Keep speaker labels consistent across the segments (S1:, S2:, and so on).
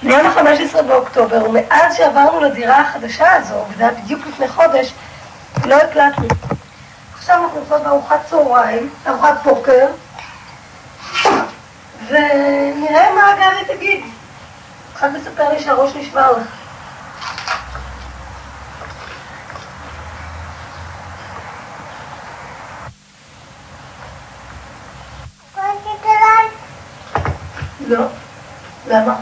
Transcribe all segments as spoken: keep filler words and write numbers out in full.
S1: ביום ה-חמישה עשר באוקטובר, ומאז שעברנו לדירה החדשה הזו, וזה היה בדיוק לפני חודש, לא הקלטנו. עכשיו אנחנו נמצאות בארוחת צהריים, ארוחת בוקר, ונראה מה גלי תגיד. אחד מספר לי שהראש נשבר לך. לא. למה?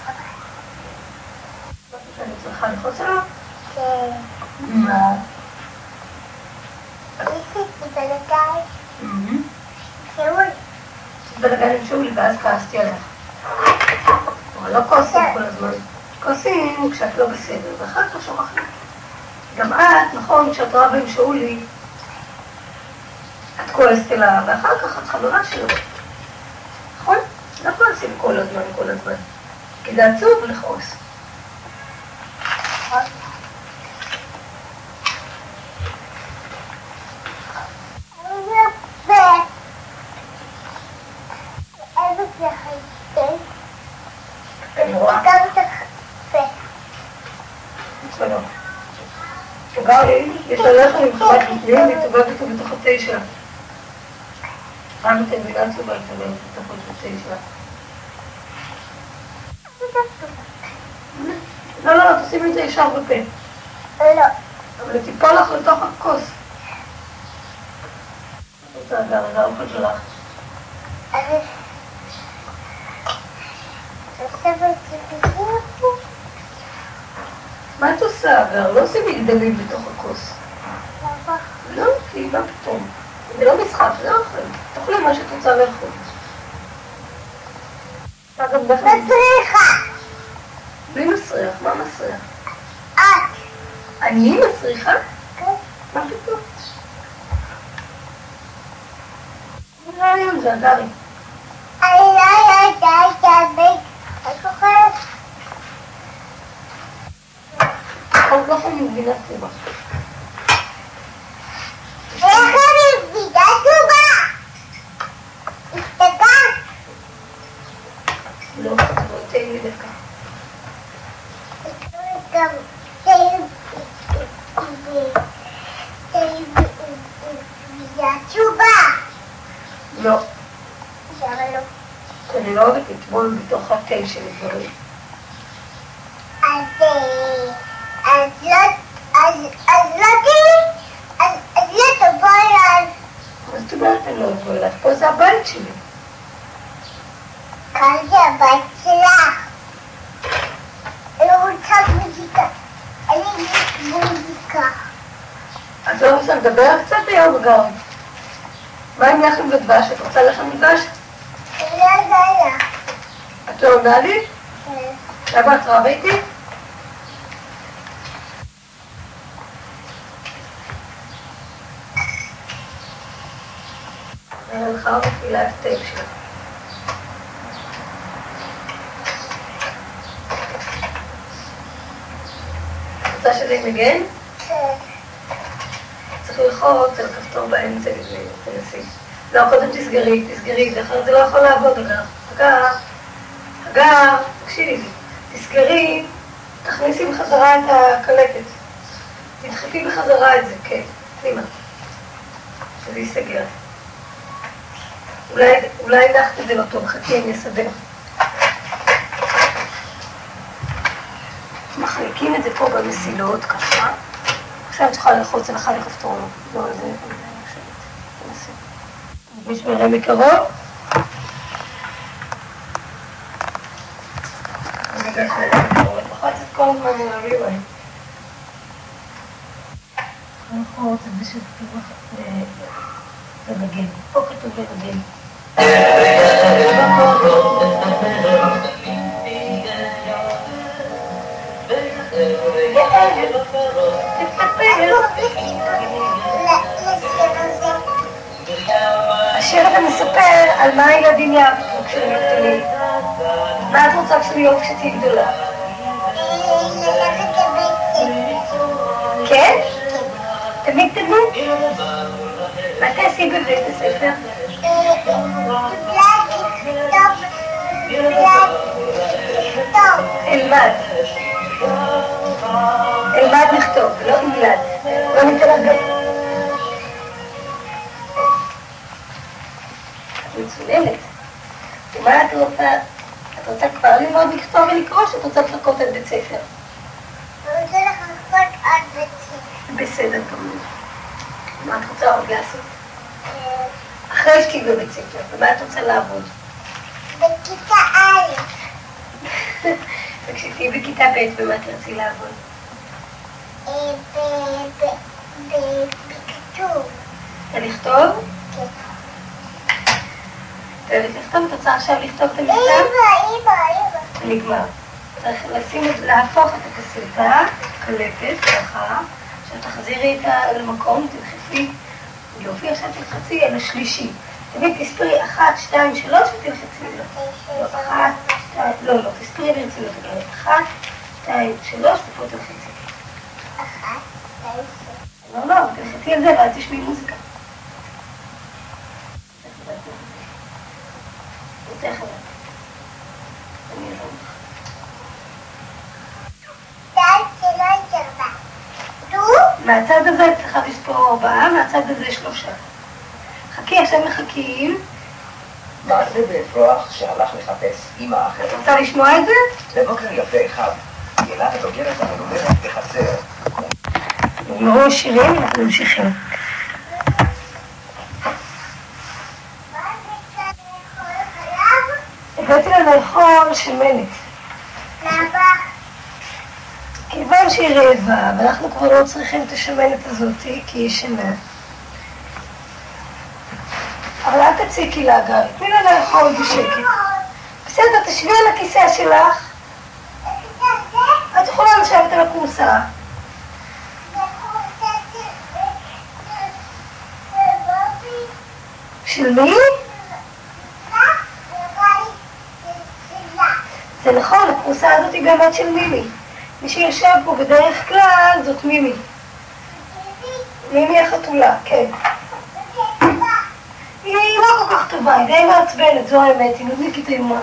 S1: אני צריכה לחוץ עליו?
S2: כן.
S1: מה?
S2: עשיתי בלגן. שאול.
S1: בלגן עם שאולי, ואז כעסתי עליך. אבל לא כועסים כל הזמן. כועסים כשאת לא בסדר, ואחר כך שוכחים. גם את, נכון, כשאת רבה עם שאולי, את כועסת אליו, ואחר כך את חברה שלו. נכון? לא כועסים כל הזמן, כל הזמן. כי זה עצוב לכעוס. יש לה לחם עם חמת בפנים, היא צובבת אותו בתוך התה שלה. פעם אתם מילה צובבת אותו בתוך התה שלה. לא, לא, לא, תשימי את זה ישר בפה.
S2: לא.
S1: אבל היא תיפול לך לתוך הכוס. זה אגר, זה האוכל שלך.
S2: אני... עושה בציפורים?
S1: מה את עושה, אגר? לא עושים מגדלים בתוך הכוס.
S2: למה?
S1: לא, כי מה פתאום. זה לא משחק, זה אוכל. תאכלי מה שאת רוצה לאכול.
S2: מסריחה!
S1: מי מסריח? מה מסריח?
S2: את!
S1: אני מסריחה?
S2: כן.
S1: מה פתאום? זה רעיון, זה אגרי.
S2: אני לא יודעת להבין. את אוכלת?
S1: עוד לא חייבים מבינה צבע.
S2: איך אני מבינה תשובה? השתגעת?
S1: לא, לא תהי לי דקה.
S2: גם תהי מבינה תשובה.
S1: לא.
S2: למה לא?
S1: אני לא אוהבת לטבול בתוך התה שלי דברים.
S2: אז אז לא אז לא תהי אז לא תבוא אליי.
S1: מה זאת אומרת אני לא אבוא אלייך? פה זה הבית שלי.
S2: כאן זה הבית שלך. אני רוצה מוזיקה. אני מוזיקה.
S1: את לא רוצה לדבר קצת היום אגר? מה עם לחם ודבש? את רוצה לחם ודבש?
S2: אני לא יודעת.
S1: את לא עונה לי?
S2: כן.
S1: למה את רבה איתי? אני הלכה ומפעילה את הטייפ שלה. רוצה שזה ינגן?
S2: כן.
S1: צריך ללחוץ על הכפתור באמצע לפני, תנסי. לא, קודם תסגרי, תסגרי, זה אחרת זה לא יכול לעבוד, אגר. אגר, אגר, תקשיבי לי. תסגרי, תכניסי בחזרה את הקלטת. תדחפי בחזרה את זה, כן, פנימה. שזה ייסגר. אולי, אולי הנחת את זה לא טוב, חכי, אני אסדר. מחליקים את זה פה במסילות, ככה. עכשיו את צריכה ללחוץ על אחד הכפתורים. לא, זה... תנסי. מישהו יראה מקרוב? אני אגש ללחוץ. לחוץ את כל הזמן עם הריווי. לחוץ את זה שכתוב לנגן. פה כתוב לנגן. השיר הזה מספר על מה הילדים יעבדו כשהם יהיו קטנים. מה את רוצה כשהם יהיו כשתהיי גדולה? כן? תמיד תמיד? מה תעשי בבית הספר?
S2: לכתוב, לכתוב
S1: אלמד. אלמד לכתוב, לא ילד. לא נתרגל. את מצולמת. ומה את רוצה? את רוצה כבר ללמוד לכתוב ולקרוא שאת רוצה לחכות עד בית ספר?
S2: אני רוצה לחכות עד בית ספר.
S1: בסדר כמובן. מה את רוצה עוד לעשות? אחרי שתהיי בבית ספר, ומה את רוצה לעבוד?
S2: בכיתה א'.
S1: וכשתהיי בכיתה ב', במה תרצי לעבוד?
S2: בכתוב.
S1: ולכתוב?
S2: כן.
S1: ולכתוב, את רוצה עכשיו לכתוב את המכתב?
S2: אמא, אמא, אמא.
S1: נגמר. צריך לשים את, להפוך את הקסטה, קלפת, ככה, שתחזירי את המקום, תלחצי, יופי, עכשיו תלחצי על השלישי. תמיד תספרי אחת, שתיים, שלוש ותלחצי. לא, אחת, שתיים, לא, לא, תספרי ברצינות. אחת, שתיים, שלוש ופה תלחצי.
S2: אחת, שתיים, שלוש.
S1: לא, לא, תלחצי על זה ואז תשמעי מוזיקה. יותר חזק. אני אעזור לך. מהצד הזה צריכה לספור ארבעה, מהצד הזה שלושה. חכי, עכשיו מחכים.
S3: מה זה באפרוח שהלך לחפש אמא אחרת?
S1: את רוצה לשמוע את זה?
S3: בבוקר יפה אחד, ילד הדוגרת המלומדת בחצר.
S1: נגמרו שירים, אנחנו ממשיכים. הבאתי לה לאכול שמנת.
S2: למה?
S1: כיוון שהיא רעבה, ואנחנו כבר לא צריכים את השמנת הזאת, כי היא ישנה. אבל אל תציקי לה, גל, תני לה לאכול בשקט. בסדר, תשבי על הכיסא שלך. את יכולה לשבת על הכורסה. של מי? זה נכון, הכורסה הזאת היא באמת של מימי. מי שיושב פה בדרך כלל זאת מימי. מימי החתולה, כן. היא לא כל כך טובה, היא די מעצבנת, זו האמת, היא נודניקית איומה.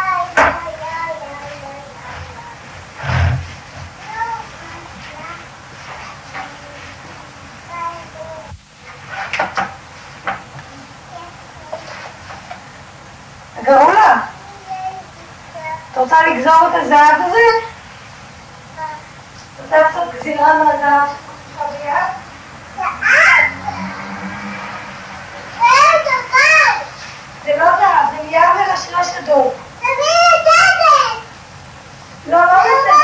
S1: גאולה, את רוצה לגזור את הזהב הזה? את רוצה לעשות גזירה מהזהב שלך ביד? זה לא זהב, זה מיד מרשרש אדום. לא, לא בסדר.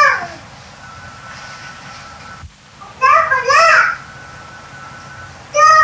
S2: לא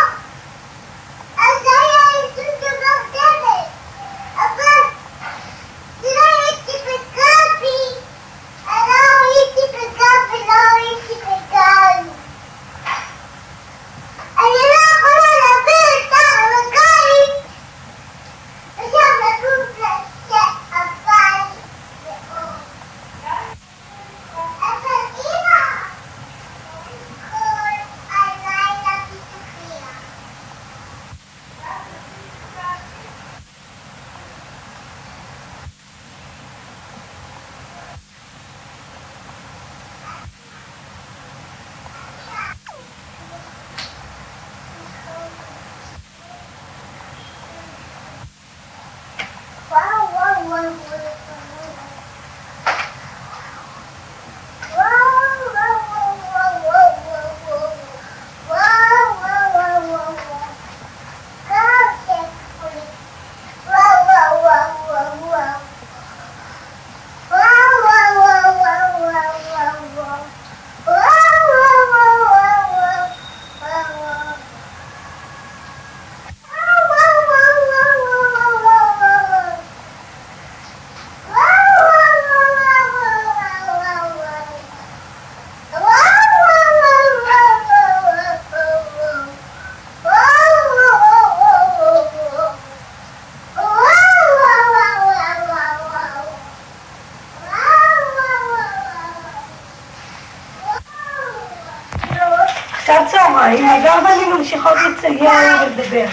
S1: ממשיכות לצייר ולדבר.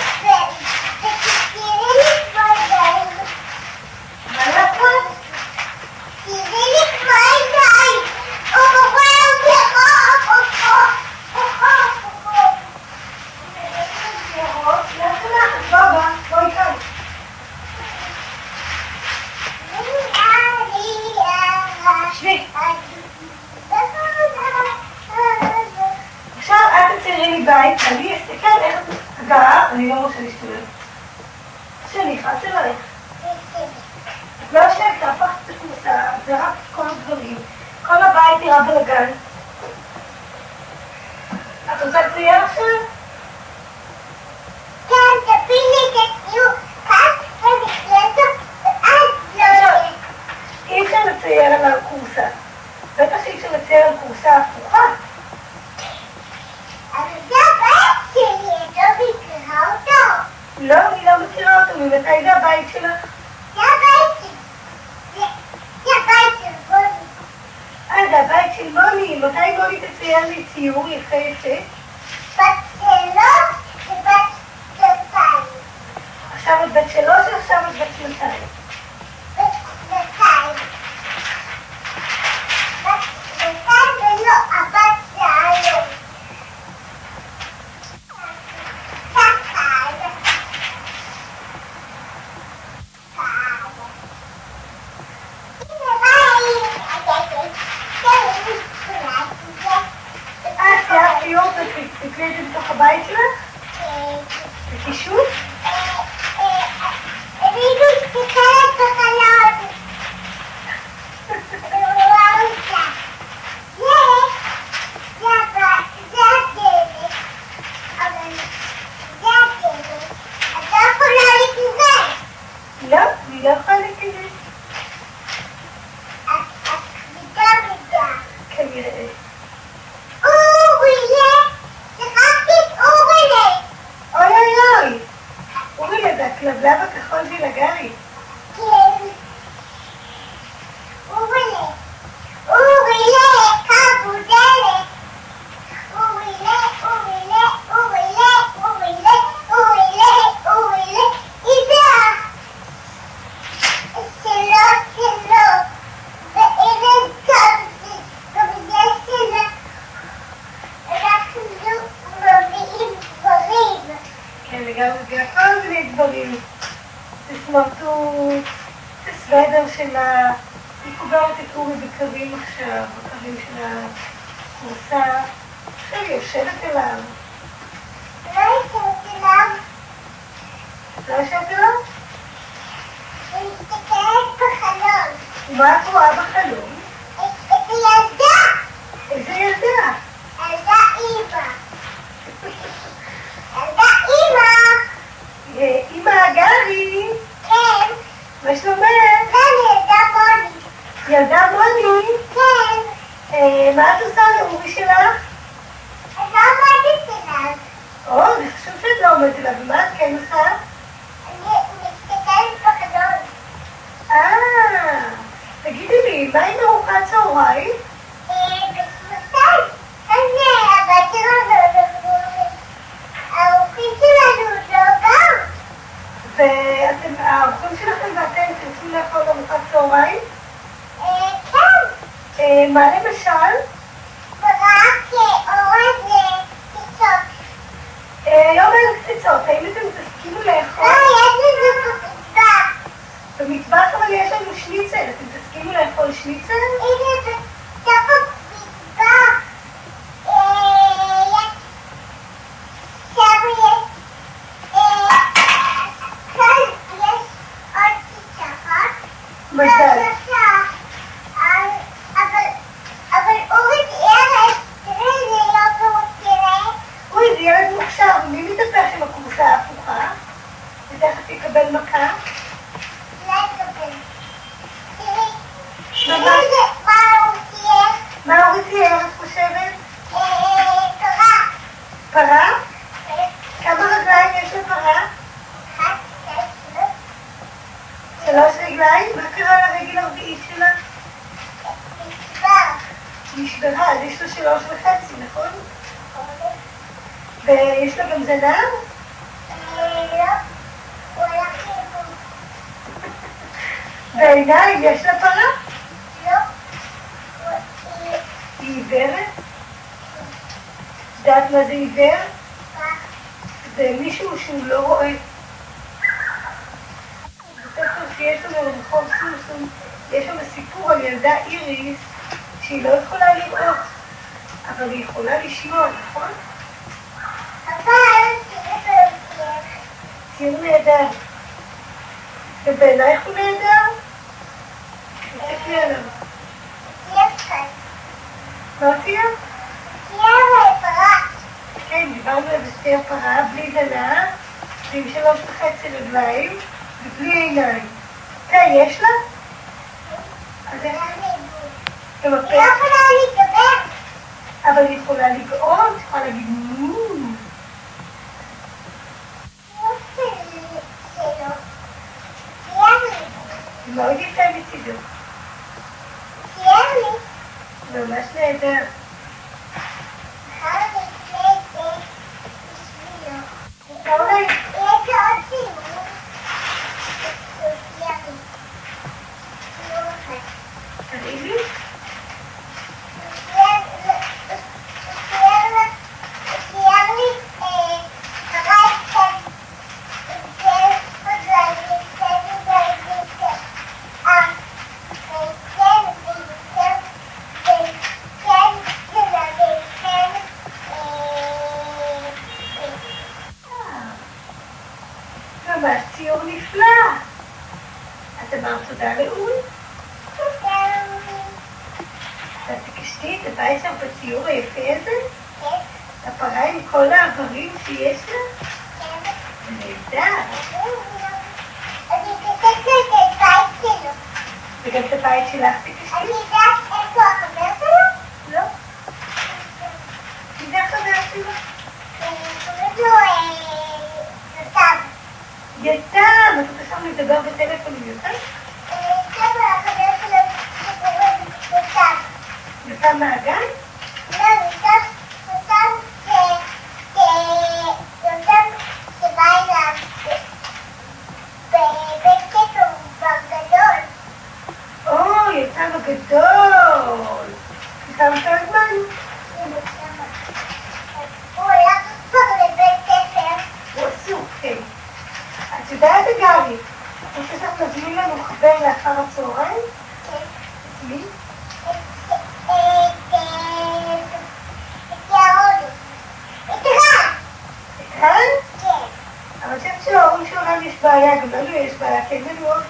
S1: בית, אני אסתכל איך את גרה, אני לא רוצה להשתולל. שלי, חץ אלייך. את לא יושבת, תהפך את הכורסה, זה רק כל הדברים. כל הבית נראה בלגן. את רוצה לצייר עכשיו?
S2: כן, תביא לי את הציור, כאן ונחלטו, ואז לא יהיה.
S1: אי אפשר לצייר על הכורסה. בטח שאי אפשר לצייר על כורסה הפוכה.
S2: אבל זה הבית שלי, את לא מכירה אותו?
S1: לא, אני לא מכירה אותו. ממתי זה הבית שלך?
S2: זה הבית שלי. זה זה הבית של בוני.
S1: אה, זה הבית של בוני. מתי בוני תצייר לי ציור יפה יפה?
S2: בת שלוש ובת שנתיים.
S1: עכשיו את בת שלוש ועכשיו את בת שנתיים.
S2: בת שנתיים. בת שנתיים ולא הבת שהיום.
S1: אה, סיימת ציור ותקלי את זה בתוך הבית שלך? בקישוט?
S2: ראינו שתקלת בחלון. זה, זה הדלת, אבל זה הדלת. את לא יכולה להתנזר.
S1: לא, אני לא יכולה להיכנס.
S2: את כבידה בידה.
S1: כנראה.
S2: אוריה! שכחתי את אוריה!
S1: אוי אוי אוי! אוריה, זה הכלבלב הכחול של הגרי.
S2: כן. אוריה! אוריה! כבודלת! אוריה! אוריה! אוריה! אוריה! אוריה! אוריה! אידה! שלו שלו! ואין טוב גם יש שלו! אנחנו מביאים דברים.
S1: כן, וגם זה כל מיני דברים. זה סמרטוט, זה סוודר שלה. היא קוברת את אורי בקרים עכשיו, בקרים של הכורסה. עכשיו היא יושבת אליו.
S2: לא ישבת אליו.
S1: את לא יושבת אליו?
S2: היא מסתכלת בחלון.
S1: ומה את רואה בחלום?
S2: את הילדה.
S1: איזה ילדה?
S2: ילדה אימא. ילדה אימא.
S1: אה, אמא הגרי,
S2: כן.
S1: מה שלומך?
S2: כאן ילדה בוני.
S1: ילדה בוני?
S2: כן.
S1: אה, מה את עושה לאורי שלך?
S2: את לא עומדת אליו.
S1: או, זה חשוב שאת לא עומדת אליו, ומה את כן עושה?
S2: אני מסתכלת בחלון.
S1: אה, תגידי לי, מה עם ארוחת צהריים?
S2: בשמותיים. אז הבת שלנו, האורחים שלנו לא באו.
S1: ואתם, האורחים שלכם ואתם תרצו לאכול ארוחת צהריים?
S2: כן.
S1: אה, מה למשל?
S2: ברק אורז קציצות.
S1: אה, לא מעט קציצות, האם אתם תסכימו לאכול?
S2: לא, יש לנו במטבח.
S1: במטבח אבל יש לנו שניצל, אתם תסכימו לאכול שניצל?
S2: הנה בתוך המטבח. יש... שם יש... כאן יש עוד קציצות.
S1: מזל.
S2: אבל אורי תיאר את תראה זה לא טוב תראה.
S1: אוי, זה ילד מוכשר, מי מתהפך עם הכורסה ההפוכה? ותכף יקבל מכה?
S2: לא יקבל. תראי, תראי זה מה הוא תיאר.
S1: מה אורי תיאר, את חושבת?
S2: פרה.
S1: פרה? כמה רגליים יש לפרה?
S2: אחת, שתיים, שלוש.
S1: שלוש רגליים? מה קרה לרגל הרביעית שלה?
S2: נשבר.
S1: נשברה, אז יש לה שלוש וחצי, נכון? ויש לה גם זנב?
S2: לא. הוא הלך לאיבוד.
S1: ועיניים, יש לה פרה?
S2: לא. היא...
S1: היא עיוורת? יודעת מה זה עיוור? זה מישהו שהוא לא רואה. בספר שיש לנו ברחוב סוסון, יש שם סיפור על ילדה איריס שהיא לא יכולה לראות, אבל היא יכולה לשמוע, נכון?
S2: אבל תראה בלוקר.
S1: ציר נהדר. ובעינייך הוא נהדר? תסתכלי עליו.
S2: תהיה כאן.
S1: מה תהיה?
S2: תהיה פרה.
S1: כן, דיברנו על שתי הפרה, בלי זנב, עם שלוש וחצי רגליים, ובלי עיניים. כן, יש לה? אז איך?
S2: היא לא יכולה להתגבר.
S1: אבל היא יכולה לגאות, היא יכולה להגיד מום. היא מאוד יפה מצידו. ממש נהדר. אולי תראי לי? ממש ציור נפלא. את אמרת תודה לאול? את תקשתי את הבית שם בציור היפה הזה? הפרה עם כל העברים שיש לה? נהדר. וגם את הבית שלך תקשתי?
S2: אני יודעת איפה החבר שלו?
S1: לא. מי זה החבר שלו?
S2: קוראים לו יותם.
S1: יתם, את רוצה שם לדבר בטלפון עם יתם?
S2: יותם החבר שלו שקוראים יותם.
S1: יתם מהגן?
S2: לא, יותם, יותם יותם שבא אליו בבית ספר בגדול.
S1: או, יתם הגדול. יתם פרגמן?
S2: הוא הלך כבר לבית ספר.
S1: הוא עסוק, כן. את יודעת אגבי, את רוצה שאנחנו נזמין לנו חבר לאחר הצהריים?
S2: כן.
S1: את מי?
S2: את יהודו. את רן.
S1: את רן?
S2: כן.
S1: אבל אני חושבת שלהורים של רן יש בעיה, גם לנו יש בעיה, כי אין לנו אוטו.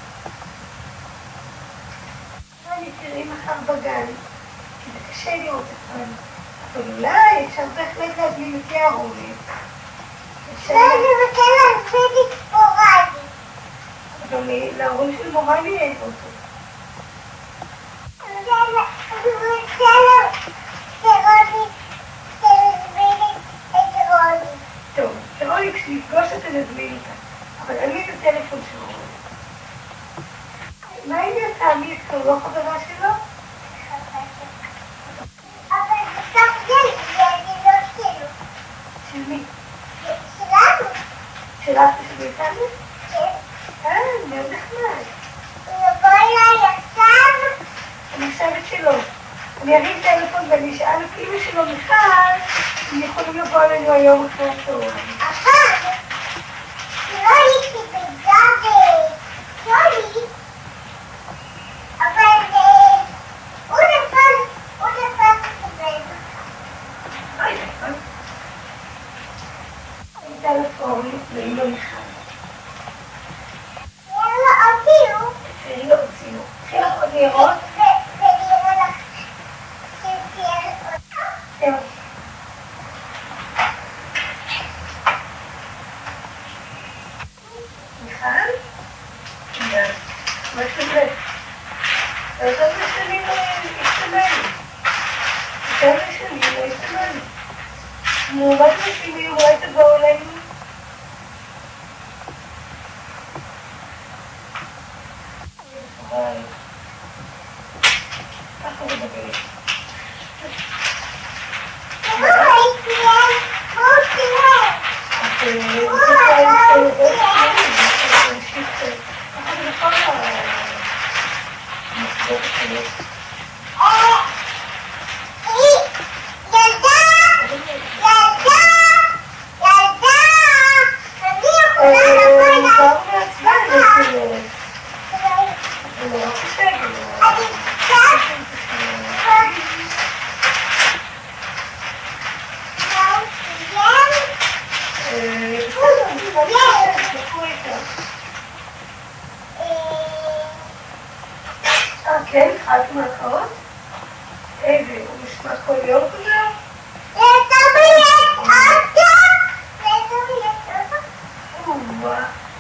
S1: אני תראי מחר בגן, כי זה קשה לראות את רן. אבל אולי אפשר בהחלט להזמין את יערוני.
S2: לא, אני רוצה להזמין את ספורדי.
S1: גם להורים של מורלי אין אוטו.
S2: אני רוצה שרוני, שנזמין את רוני.
S1: טוב, שרוני כשנפגוש אותה נזמין אותה. אבל אין לי את הטלפון של רוני. מה אם יצאמי את לא חברה שלו?
S2: אבל בסוף ילד, ואני לא שלו.
S1: של מי?
S2: שלנו.
S1: שלך ושל יצאמי?
S2: כן.
S1: אה, מאוד נחמד.
S2: הוא יבוא אליי עכשיו.
S1: אני חושבת שלא. אני ארים טלפון ואני אשאל את אמא שלו מיכל אם יכולים לבוא אלינו היום אחרי הצהריים.
S2: אבל, לא הייתי בגבי שולי, אבל הוא נפל, הוא נפל כבד.
S1: אוי, נכון. אני טלפון לאמא מיכל.
S2: יאללה, הוציאו.
S1: תראי לו הוציאו. תראי לך עוד לראות?
S2: ונראה לך שתהיה עוד.
S1: זהו. מיכל? כן. מה שלומך? יותר משנים לא השתמענו. יותר משנים לא השתמענו. נו, מה זה משנים? אולי תבואו אלינו? אוי. ככה מדברים.
S2: אוי, תהיה, בואו
S1: אה, כן, התחלת מהקרות? איזה, הוא נשמע כל יום כזה?
S2: יש תמיד אותו, יש תמיד אותו.
S1: וואו.